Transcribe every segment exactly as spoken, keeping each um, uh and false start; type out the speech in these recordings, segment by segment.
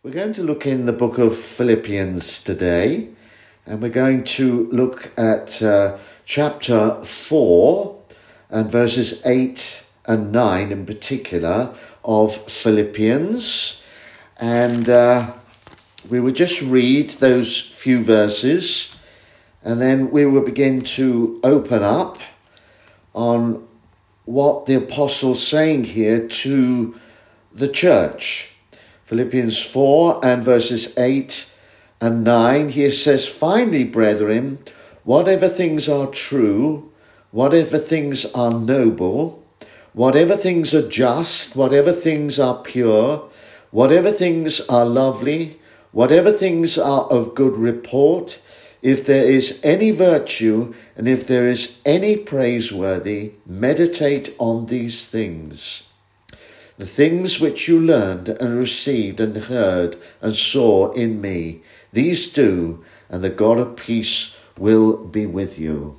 We're going to look in the book of Philippians today, and we're going to look at uh, chapter four and verses eight and nine in particular of Philippians. And uh, we will just read those few verses, and then we will begin to open up on what the apostle's saying here to the church. Philippians four and verses eight and nine, here says, "Finally, brethren, whatever things are true, whatever things are noble, whatever things are just, whatever things are pure, whatever things are lovely, whatever things are of good report, if there is any virtue and if there is any praiseworthy, meditate on these things. The things which you learned and received and heard and saw in me, these do, and the God of peace will be with you."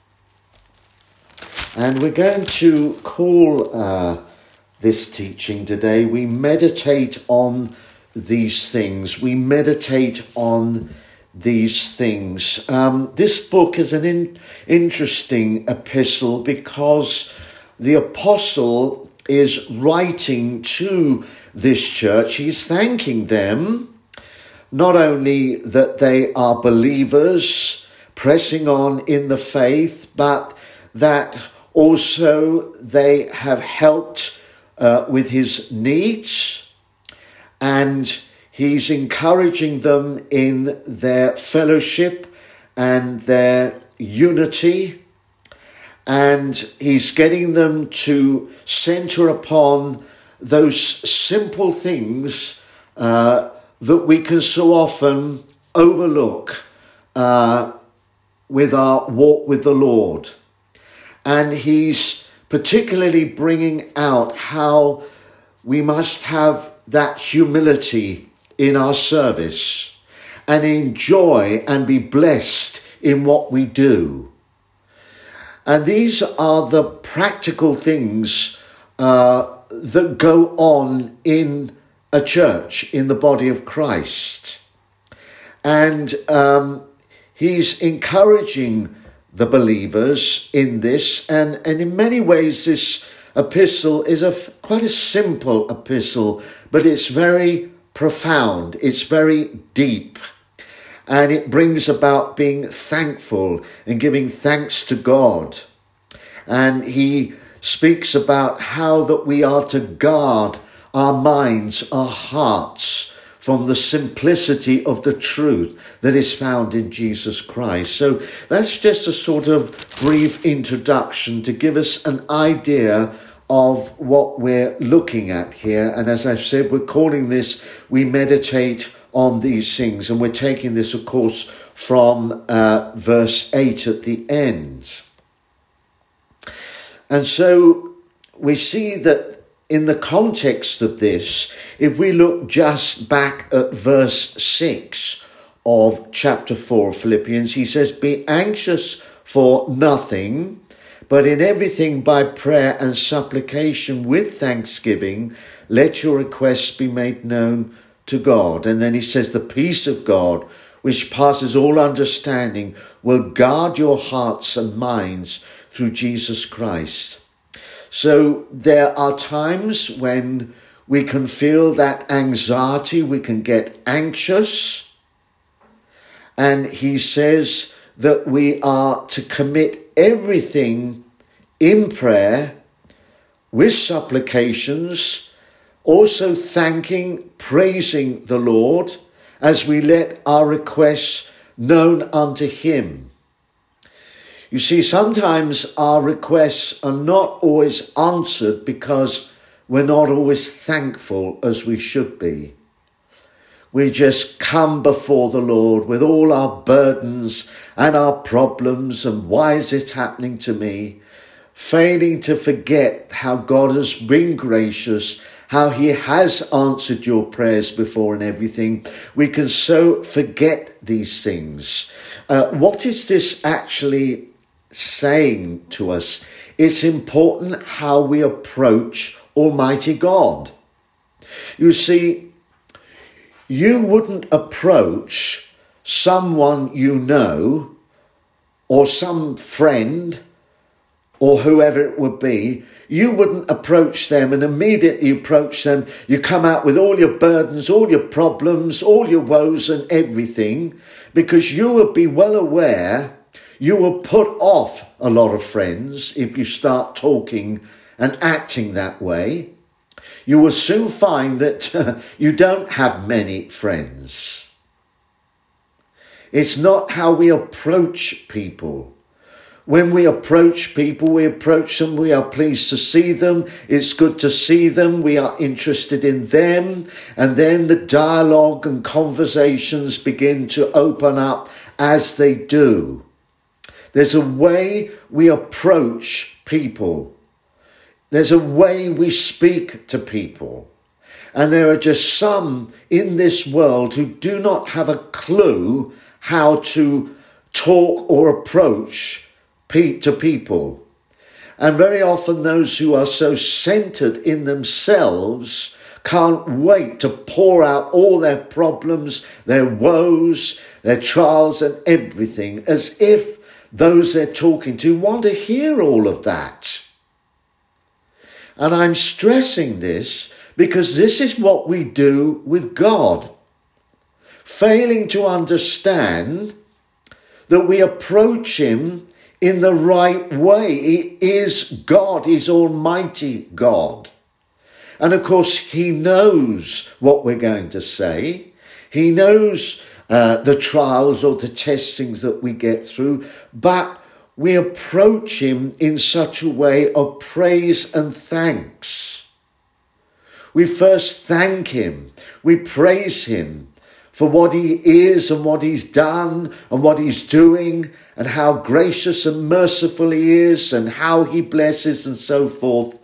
And we're going to call uh, this teaching today, we meditate on these things. We meditate on these things. Um, this book is an in- interesting epistle because the apostle is writing to this church. He's thanking them, not only that they are believers pressing on in the faith, but that also they have helped uh, with his needs, and he's encouraging them in their fellowship and their unity. And he's getting them to center upon those simple things uh, that we can so often overlook uh, with our walk with the Lord. And he's particularly bringing out how we must have that humility in our service and enjoy and be blessed in what we do. And these are the practical things uh, that go on in a church, in the body of Christ. And um, he's encouraging the believers in this. And, and in many ways, this epistle is a quite a simple epistle, but it's very profound. It's very deep. And it brings about being thankful and giving thanks to God. And he speaks about how that we are to guard our minds, our hearts, from the simplicity of the truth that is found in Jesus Christ. So that's just a sort of brief introduction to give us an idea of what we're looking at here. And as I've said, we're calling this, we meditate on these things, and we're taking this, of course, from uh, verse eight at the end. And so we see that in the context of this, if we look just back at verse six of chapter four of Philippians, he says, "Be anxious for nothing, but in everything by prayer and supplication with thanksgiving, let your requests be made known to God." And then he says, "The peace of God, which passes all understanding, will guard your hearts and minds through Jesus Christ." So there are times when we can feel that anxiety, we can get anxious. And he says that we are to commit everything in prayer with supplications, also thanking, praising the Lord as we let our requests known unto him. You see, sometimes our requests are not always answered because we're not always thankful as we should be. We just come before the Lord with all our burdens and our problems and why is it happening to me? Failing to forget how God has been gracious, how he has answered your prayers before and everything. We can so forget these things. Uh, what is this actually saying to us? It's important how we approach Almighty God. You see, You wouldn't approach someone you know or some friend or whoever it would be. You wouldn't approach them and immediately approach them. You come out with all your burdens, all your problems, all your woes and everything, because you would be well aware you will put off a lot of friends if you start talking and acting that way. You will soon find that uh, you don't have many friends. It's not how we approach people. When we approach people, we approach them, we are pleased to see them, it's good to see them, we are interested in them, and then the dialogue and conversations begin to open up as they do. There's a way we approach people. There's a way we speak to people. And there are just some in this world who do not have a clue how to talk or approach to people. And very often those who are so centered in themselves can't wait to pour out all their problems, their woes, their trials and everything, as if those they're talking to want to hear all of that. And I'm stressing this because this is what we do with God. Failing to understand that we approach him in the right way. He is God. He's Almighty God. And of course, he knows what we're going to say. He knows uh, the trials or the testings that we get through. But we approach him in such a way of praise and thanks. We first thank him. We praise him for what he is and what he's done and what he's doing, and how gracious and merciful he is and how he blesses and so forth.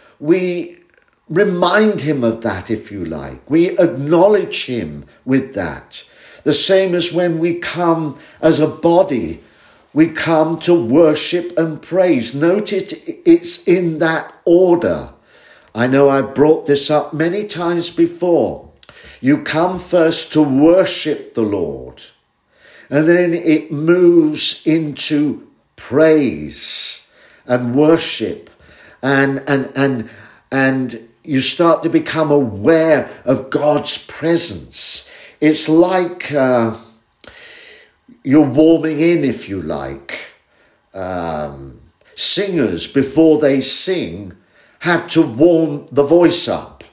We remind him of that, if you like. We acknowledge him with that. The same as when we come as a body, we come to worship and praise. Note it, it's in that order. I know I've brought this up many times before. You come first to worship the Lord. And then it moves into praise and worship, and and and and you start to become aware of God's presence. It's like uh, you're warming in, if you like. Um, singers, before they sing, have to warm the voice up,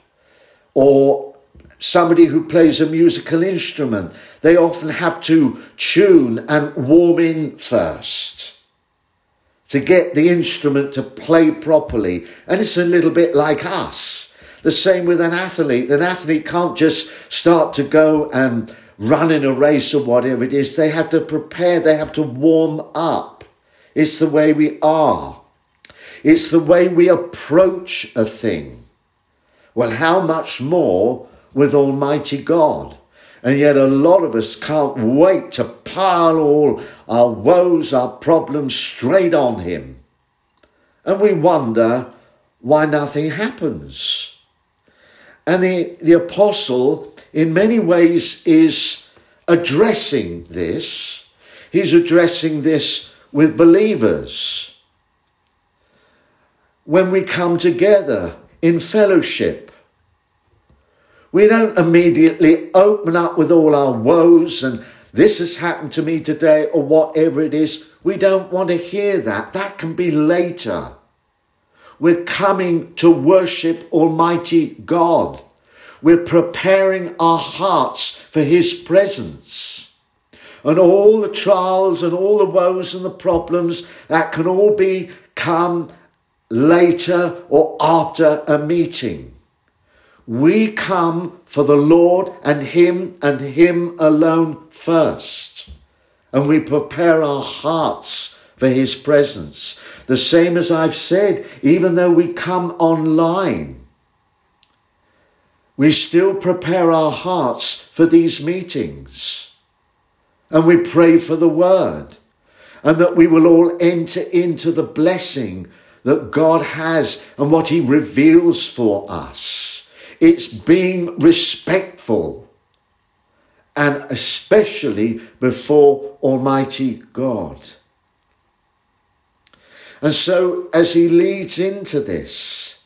or somebody who plays a musical instrument, they often have to tune and warm in first to get the instrument to play properly. And it's a little bit like us. The same with an athlete. An athlete can't just start to go and run in a race or whatever it is. They have to prepare. They have to warm up. It's the way we are. It's the way we approach a thing. Well, how much more with Almighty God? And yet a lot of us can't wait to pile all our woes, our problems straight on him. And we wonder why nothing happens. And the, the apostle, in many ways, is addressing this. He's addressing this with believers. When we come together in fellowship, we don't immediately open up with all our woes and this has happened to me today or whatever it is. We don't want to hear that. That can be later. We're coming to worship Almighty God. We're preparing our hearts for his presence. And all the trials and all the woes and the problems, that can all be come later or after a meeting. We come for the Lord and him and him alone first. And we prepare our hearts for his presence. The same as I've said, even though we come online, we still prepare our hearts for these meetings. And we pray for the word. And that we will all enter into the blessing that God has and what he reveals for us. It's being respectful. and especially before Almighty God. And so as he leads into this,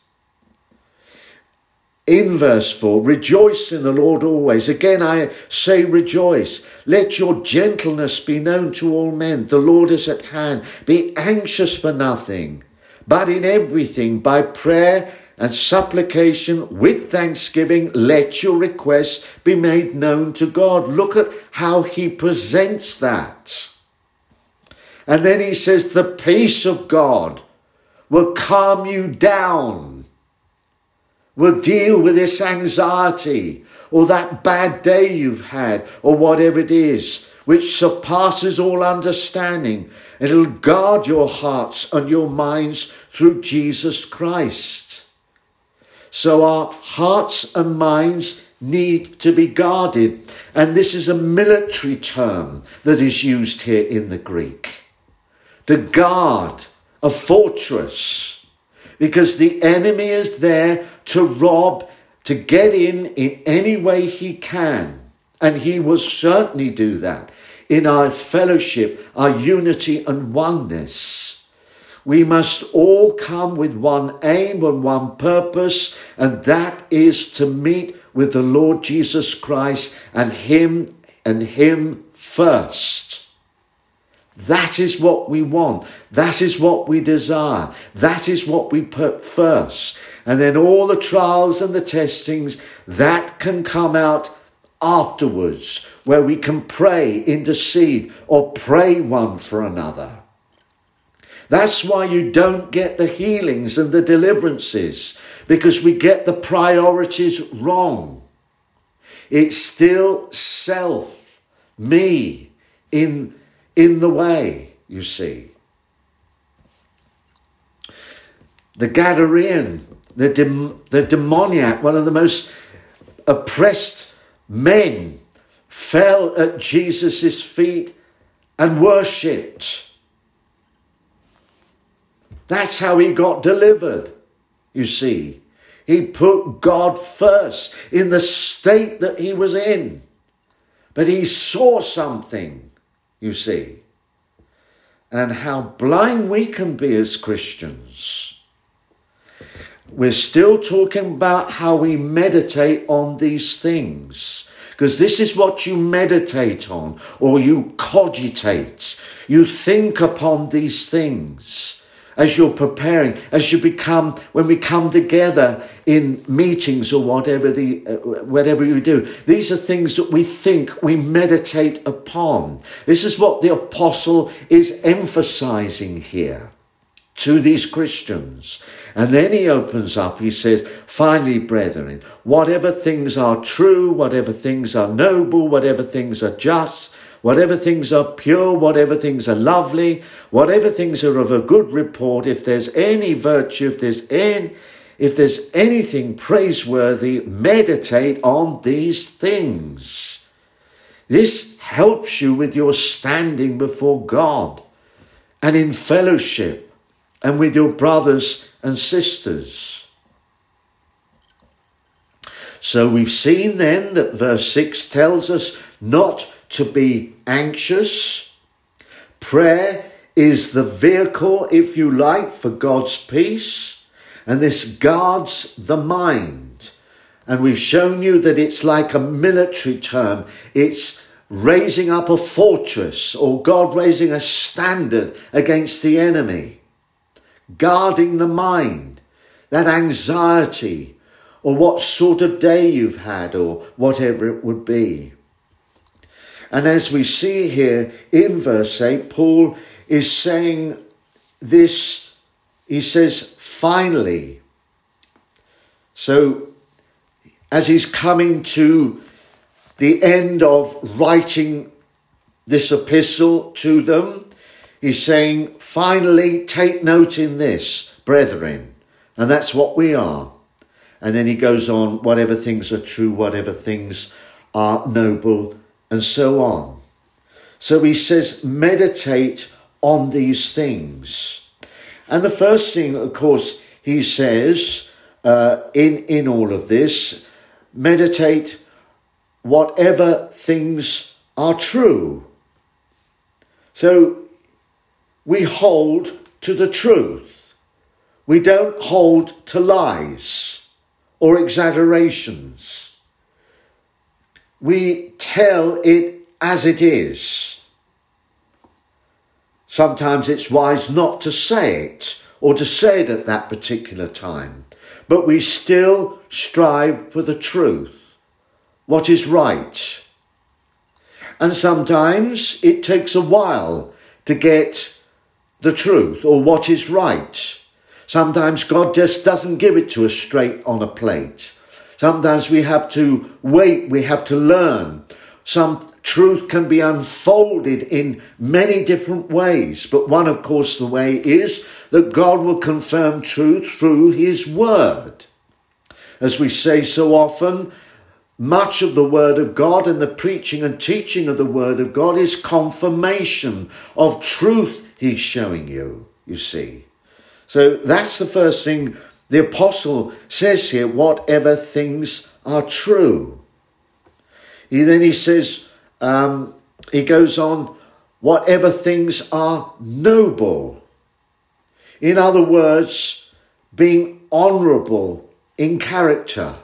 in verse four, rejoice in the Lord always. Again, I say rejoice. Let your gentleness be known to all men. The Lord is at hand. Be anxious for nothing, but in everything, by prayer and supplication with thanksgiving, let your requests be made known to God. Look at how he presents that. And then he says, the peace of God will calm you down, will deal with this anxiety or that bad day you've had or whatever it is, which surpasses all understanding. And it'll guard your hearts and your minds through Jesus Christ. So our hearts and minds need to be guarded. And this is a military term that is used here in the Greek. To guard a fortress, because the enemy is there to rob, to get in in any way he can. And he will certainly do that in our fellowship, our unity and oneness. We must all come with one aim and one purpose, and that is to meet with the Lord Jesus Christ and him and him first. That is what we want. That is what we desire. That is what we put first. And then all the trials and the testings, that can come out afterwards, where we can pray, intercede, or pray one for another. That's why you don't get the healings and the deliverances, because we get the priorities wrong. It's still self, me, in in the way, you see. The Gadarene, the, dem- the demoniac, one of the most oppressed men, fell at Jesus' feet and worshipped. That's how he got delivered, you see. He put God first in the state that he was in. But he saw something, you see, and how blind we can be as Christians. We're still talking about how we meditate on these things, because this is what you meditate on, or you cogitate. You think upon these things as you're preparing, as you become, when we come together in meetings or whatever the uh, whatever you do. These are things that we think, we meditate upon. This is what the apostle is emphasizing here to these Christians. And then he opens up, he says, finally, brethren, whatever things are true, whatever things are noble, whatever things are just, whatever things are pure, whatever things are lovely, whatever things are of a good report, if there's any virtue, if there's any, if there's anything praiseworthy, meditate on these things. This helps you with your standing before God and in fellowship and with your brothers and sisters. So we've seen then that verse six tells us not to be anxious. Prayer is the vehicle, if you like, for God's peace, and this guards the mind. And we've shown you that it's like a military term. It's raising up a fortress, or God raising a standard against the enemy, guarding the mind, that anxiety, or what sort of day you've had, or whatever it would be. And as we see here in verse eight, Paul is saying this, he says, finally. So as he's coming to the end of writing this epistle to them, he's saying, finally, take note in this, brethren. And that's what we are. And then he goes on, whatever things are true, whatever things are noble, and so on. So he says, meditate on these things. And the first thing, of course, he says uh, in, in all of this, meditate whatever things are true. So we hold to the truth. We don't hold to lies or exaggerations. We tell it as it is. Sometimes it's wise not to say it or to say it at that particular time, but we still strive for the truth, what is right. And sometimes it takes a while to get the truth or what is right. Sometimes God just doesn't give it to us straight on a plate. Sometimes we have to wait, we have to learn. Some truth can be unfolded in many different ways, but one, of course, the way is that God will confirm truth through his word. As we say so often, much of the word of God and the preaching and teaching of the word of God is confirmation of truth he's showing you, you see. So that's the first thing the apostle says here, whatever things are true. He, then he says, um, he goes on, whatever things are noble. In other words, being honourable in character.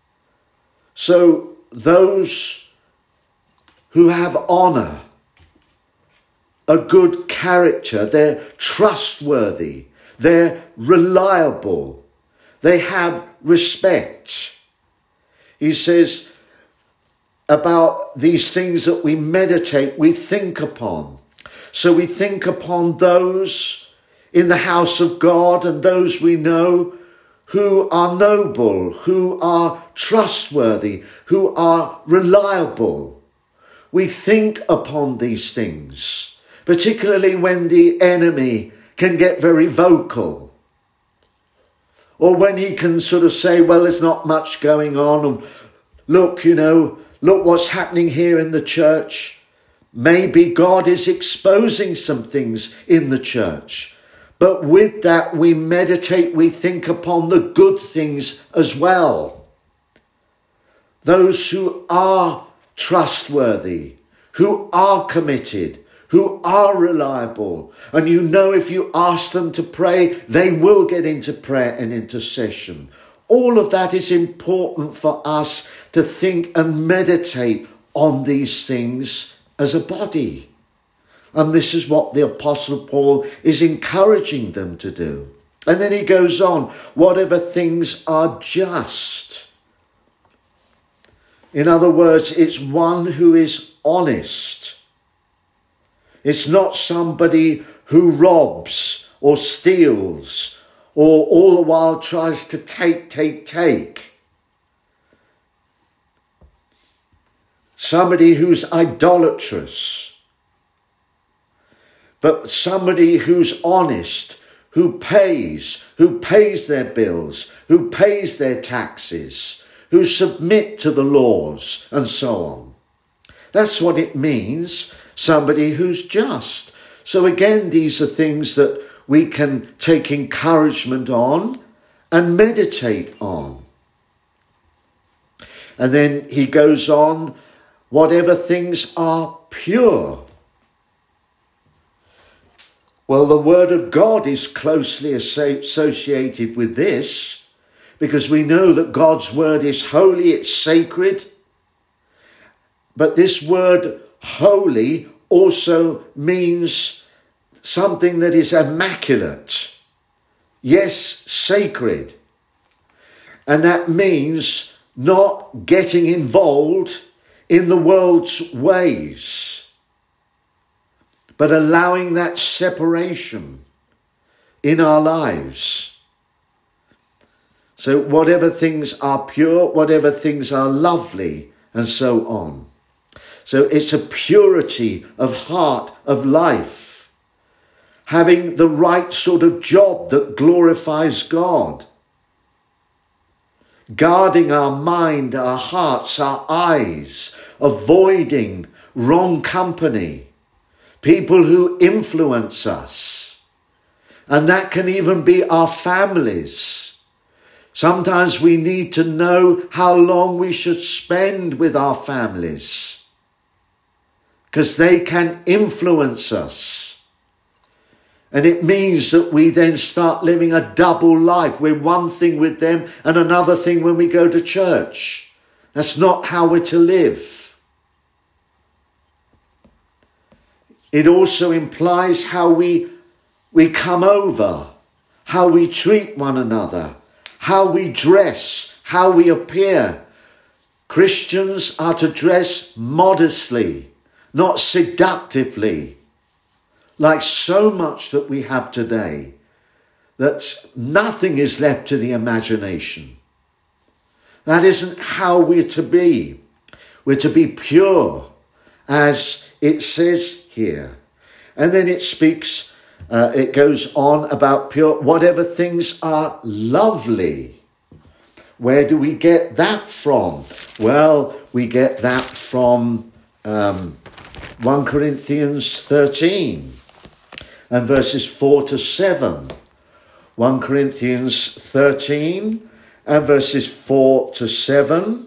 So those who have honour, a good character, they're trustworthy, they're reliable, they have respect. He says about these things that we meditate, we think upon. So we think upon those in the house of God and those we know who are noble, who are trustworthy, who are reliable. We think upon these things, particularly when the enemy can get very vocal, or when he can sort of say, well, there's not much going on, and look, you know, look what's happening here in the church. Maybe God is exposing some things in the church. But with that, we meditate, we think upon the good things as well. Those who are trustworthy, who are committed, who are reliable. And you know, if you ask them to pray, they will get into prayer and intercession. All of that is important for us to think and meditate on these things as a body. And this is what the Apostle Paul is encouraging them to do. And then he goes on, whatever things are just. In other words, it's one who is honest. It's not somebody who robs or steals or all the while tries to take, take, take. Somebody who's idolatrous. But somebody who's honest, who pays, who pays their bills, who pays their taxes, who submit to the laws and so on. That's what it means, somebody who's just. So again, these are things that we can take encouragement on and meditate on. And then he goes on, whatever things are pure. Well, the word of God is closely associated with this, because we know that God's word is holy, it's sacred. But this word holy also means something that is immaculate. Yes, sacred. And that means not getting involved in the world's ways, but allowing that separation in our lives. So whatever things are pure, whatever things are lovely, and so on. So it's a purity of heart, of life. Having the right sort of job that glorifies God. Guarding our mind, our hearts, our eyes. Avoiding wrong company. People who influence us. And that can even be our families. Sometimes we need to know how long we should spend with our families, because they can influence us. And it means that we then start living a double life. We're one thing with them and another thing when we go to church. That's not how we're to live. It also implies how we, we come over, how we treat one another, how we dress, how we appear. Christians are to dress modestly, not seductively, like so much that we have today, that nothing is left to the imagination. That isn't how we're to be. We're to be pure, as it says here. And then it speaks Uh, it goes on about pure, whatever things are lovely. Where do we get that from? Well, we get that from um, First Corinthians thirteen and verses four to seven. First Corinthians thirteen and verses four to seven.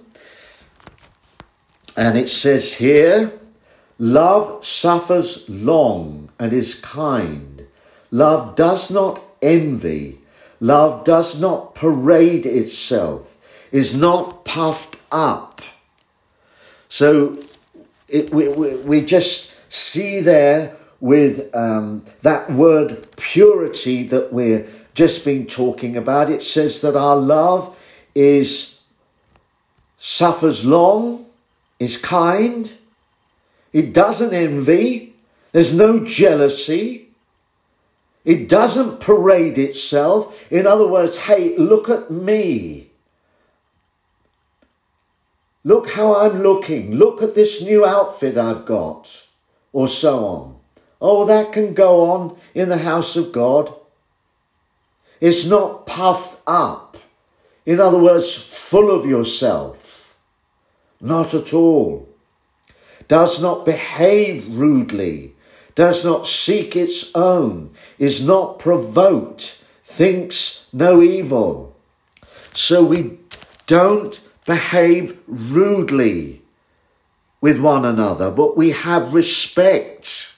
And it says here, love suffers long and is kind. Love does not envy. Love does not parade itself, is not puffed up. So it, we, we, we just see there with um, that word purity that we're just been talking about. It says that our love is suffers long, is kind. It doesn't envy. There's no jealousy. It doesn't parade itself. In other words, hey, look at me. Look how I'm looking. Look at this new outfit I've got. Or so on. Oh, that can go on in the house of God. It's not puffed up. In other words, full of yourself. Not at all. Does not behave rudely. Does not seek its own, is not provoked, thinks no evil. So we don't behave rudely with one another, but we have respect.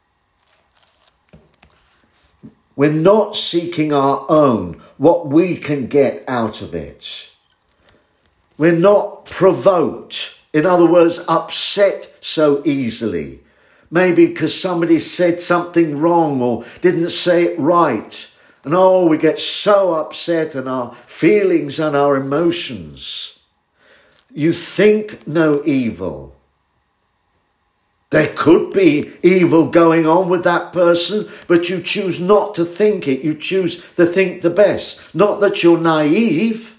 We're not seeking our own, what we can get out of it. We're not provoked, in other words, upset so easily. Maybe because somebody said something wrong or didn't say it right. And oh, we get so upset, and our feelings and our emotions. You think no evil. There could be evil going on with that person, but you choose not to think it. You choose to think the best. Not that you're naive,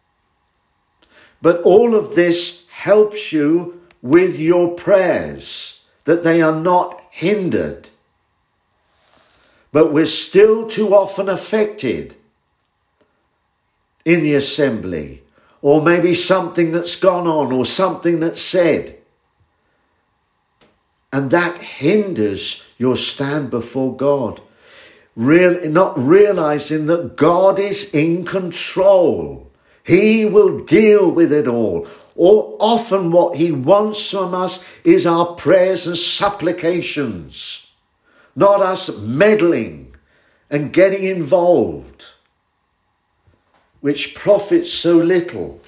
but all of this helps you with your prayers, that they are not hindered. But we're still too often affected in the assembly, or maybe something that's gone on, or something that's said. And that hinders your stand before God. Real, not realizing that God is in control. He will deal with it all. Or often what he wants from us is our prayers and supplications, not us meddling and getting involved, which profits so little.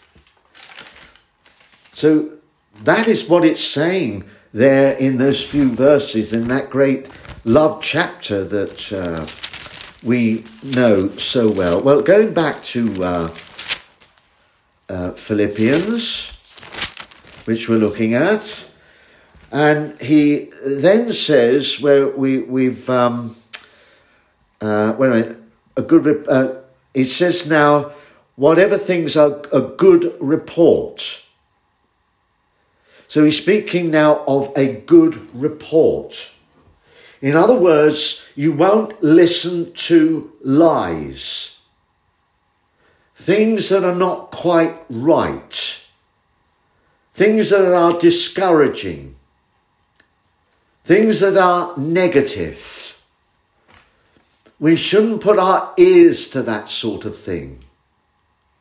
So that is what it's saying there in those few verses in that great love chapter that uh, we know so well. Well, going back to uh, uh, Philippians, which we're looking at, and he then says, where we we've um, uh, wait a minute, a good. Uh, it says now, whatever things are a good report. So he's speaking now of a good report. In other words, you won't listen to lies, things that are not quite right. Things that are discouraging. Things that are negative. We shouldn't put our ears to that sort of thing.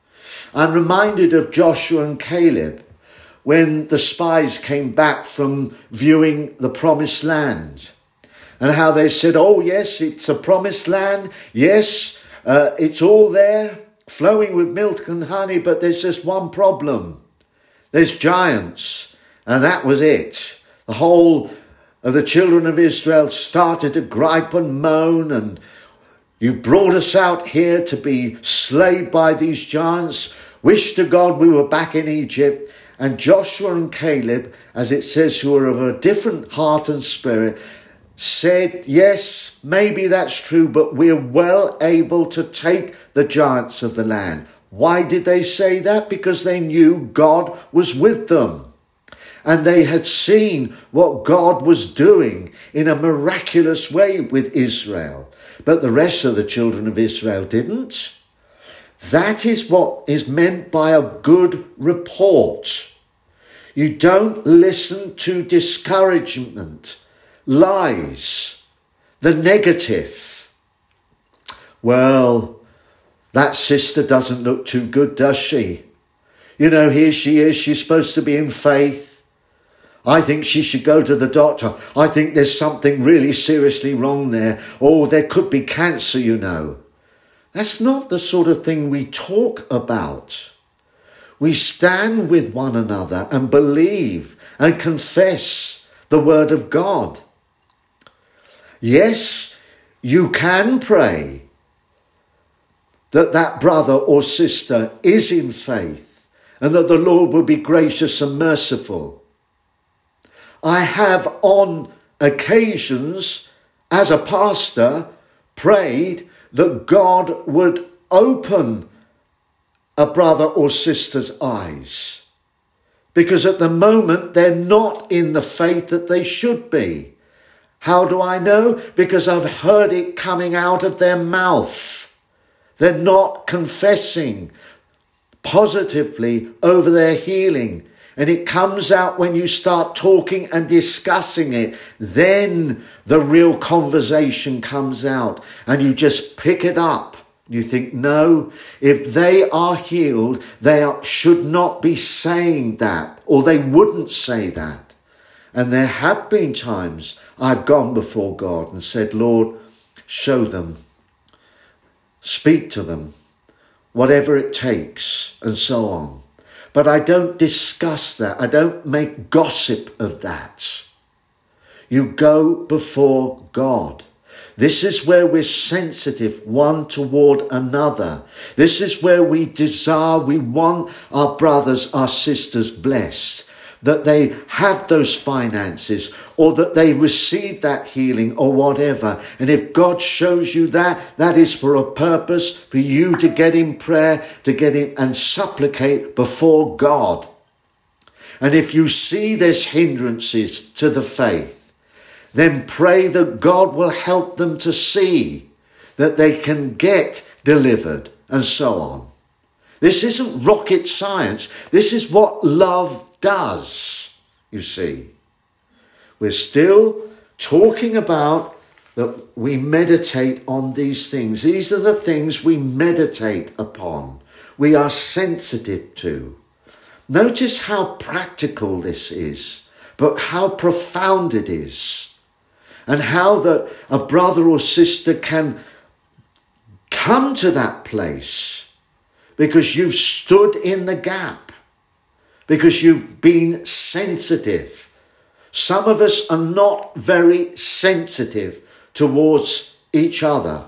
I'm reminded of Joshua and Caleb when the spies came back from viewing the promised land, and how they said, oh yes, it's a promised land. Yes, uh, it's all there, flowing with milk and honey, but there's just one problem. There's giants, and that was it. The whole of the children of Israel started to gripe and moan, and you brought us out here to be slayed by these giants. Wish to God we were back in Egypt. And Joshua and Caleb, as it says, who are of a different heart and spirit, said, yes, maybe that's true, but we're well able to take the giants of the land. Why did they say that? Because they knew God was with them. And they had seen what God was doing in a miraculous way with Israel. But the rest of the children of Israel didn't. That is what is meant by a good report. You don't listen to discouragement, lies, the negative. Well, that sister doesn't look too good, does she? You know, here she is, she's supposed to be in faith. I think she should go to the doctor. I think there's something really seriously wrong there. Oh, there could be cancer, you know. That's not the sort of thing we talk about. We stand with one another and believe and confess the word of God. Yes, you can pray that that brother or sister is in faith and that the Lord will be gracious and merciful. I have on occasions, as a pastor, prayed that God would open a brother or sister's eyes, because at the moment they're not in the faith that they should be. How do I know? Because I've heard it coming out of their mouth. They're not confessing positively over their healing. And it comes out when you start talking and discussing it. Then the real conversation comes out and you just pick it up. You think, no, if they are healed, they are, should not be saying that, or they wouldn't say that. And there have been times I've gone before God and said, Lord, show them, speak to them, whatever it takes, and so on. But I don't discuss that. I don't make gossip of that. You go before God. This is where we're sensitive one toward another. This is where we desire, we want our brothers, our sisters blessed, that they have those finances or that they receive that healing or whatever. And if God shows you that, that is for a purpose, for you to get in prayer, to get in and supplicate before God. And if you see there's hindrances to the faith, then pray that God will help them to see that they can get delivered and so on. This isn't rocket science. This is what love does, you see. We're still talking about that we meditate on these things. These are the things we meditate upon. We are sensitive to. Notice how practical this is, but how profound it is. And how that a brother or sister can come to that place because you've stood in the gap, because you've been sensitive. Some of us are not very sensitive towards each other.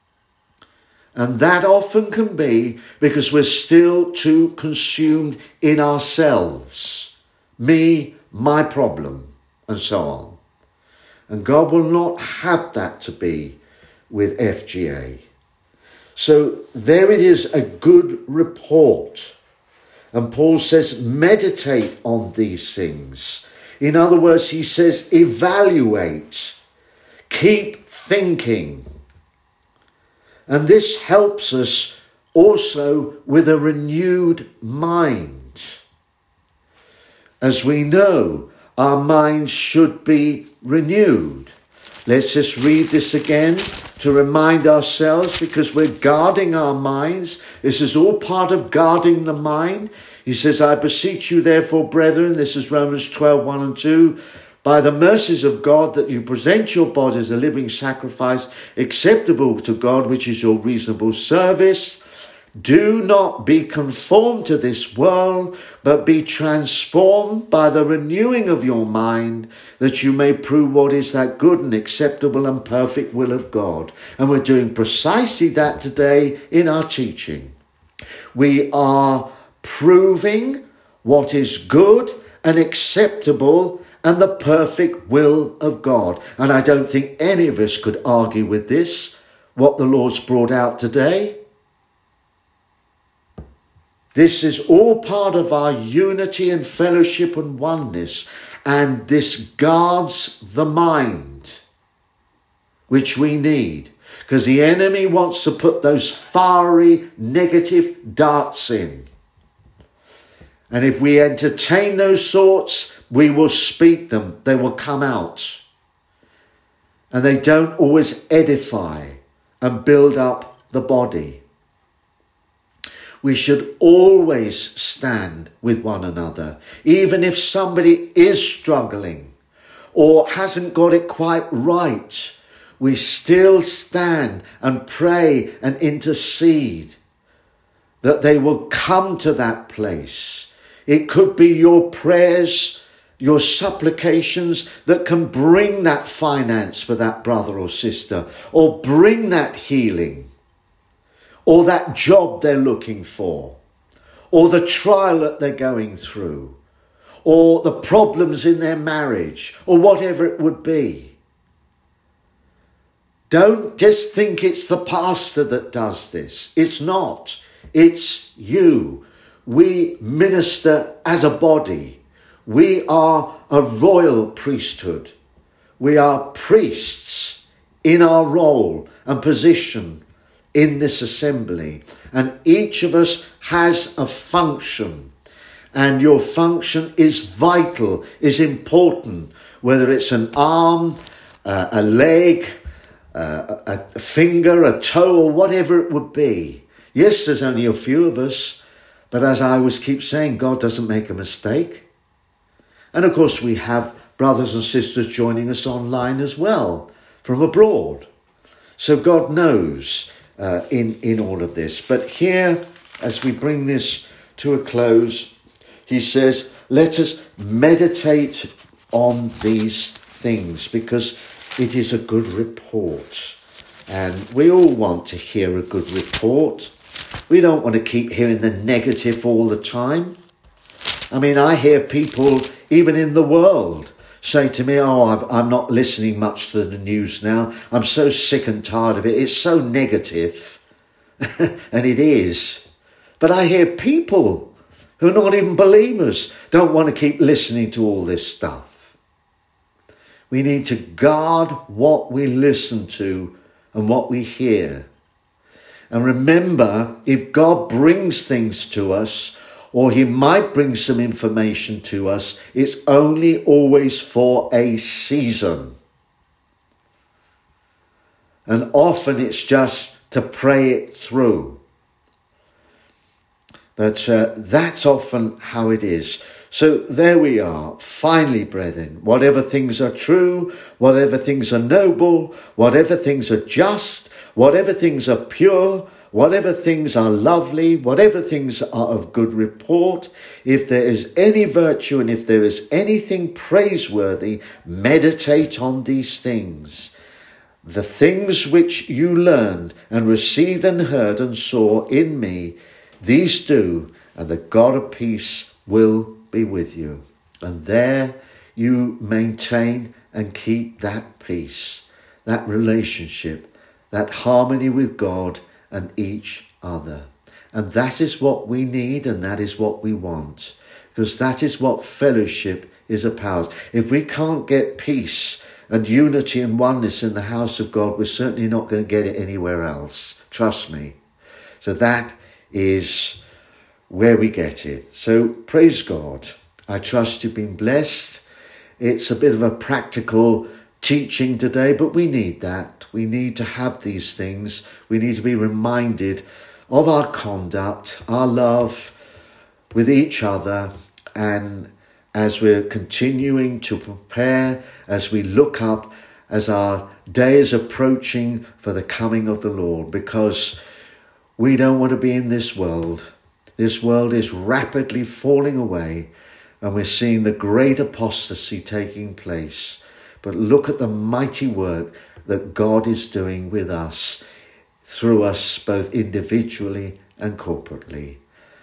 And that often can be because we're still too consumed in ourselves. Me, my problem, and so on. And God will not have that to be with F G A. So there it is, a good report. And Paul says, meditate on these things. In other words, he says, evaluate, keep thinking. And this helps us also with a renewed mind. As we know, our minds should be renewed. Let's just read this again. to remind ourselves, because we're guarding our minds. This is all part of guarding the mind. He says, I beseech you therefore, brethren, this is Romans twelve, one and two, by the mercies of God, that you present your body as a living sacrifice, acceptable to God, which is your reasonable service. Do not be conformed to this world, but be transformed by the renewing of your mind, that you may prove what is that good and acceptable and perfect will of God. And we're doing precisely that today in our teaching. We are proving what is good and acceptable and the perfect will of God. And I don't think any of us could argue with this, what the Lord's brought out today. This is all part of our unity and fellowship and oneness. And this guards the mind, which we need. Because the enemy wants to put those fiery negative darts in. And if we entertain those thoughts, we will speak them. They will come out. And they don't always edify and build up the body. We should always stand with one another, even if somebody is struggling or hasn't got it quite right. We still stand and pray and intercede that they will come to that place. It could be your prayers, your supplications that can bring that finance for that brother or sister, or bring that healing, or that job they're looking for, or the trial that they're going through, or the problems in their marriage, or whatever it would be. Don't just think it's the pastor that does this. It's not. It's you. We minister as a body. We are a royal priesthood. We are priests in our role and position in this assembly, and each of us has a function, and your function is vital, is important, whether it's an arm, uh, a leg, uh, a, a finger, a toe, or whatever it would be. Yes, there's only a few of us, but as I always keep saying, God doesn't make a mistake. And of course we have brothers and sisters joining us online as well from abroad. So God knows Uh, in, in all of this. But here, as we bring this to a close, he says, let us meditate on these things, because it is a good report. And we all want to hear a good report. We don't want to keep hearing the negative all the time. I mean, I hear people, even in the world, say to me, oh, I'm not listening much to the news now. I'm so sick and tired of it. It's so negative. And it is. But I hear people who are not even believers don't want to keep listening to all this stuff. We need to guard what we listen to and what we hear. And remember, if God brings things to us, or he might bring some information to us, it's only always for a season. And often it's just to pray it through. But uh, that's often how it is. So there we are. Finally, brethren, whatever things are true, whatever things are noble, whatever things are just, whatever things are pure, whatever things are lovely, whatever things are of good report, if there is any virtue and if there is anything praiseworthy, meditate on these things. The things which you learned and received and heard and saw in me, these do, and the God of peace will be with you. And there you maintain and keep that peace, that relationship, that harmony with God and each other. And that is what we need, and that is what we want, because that is what fellowship is about. If we can't get peace and unity and oneness in the house of God, we're certainly not going to get it anywhere else. Trust me. So that is where we get it. So praise God. I trust you've been blessed. It's a bit of a practical teaching today, but we need that. We need to have these things. We need to be reminded of our conduct, our love with each other, and as we're continuing to prepare, as we look up, as our day is approaching for the coming of the Lord, because we don't want to be in this world. This world is rapidly falling away, and we're seeing the great apostasy taking place. But look at the mighty work that God is doing with us, through us, both individually and corporately.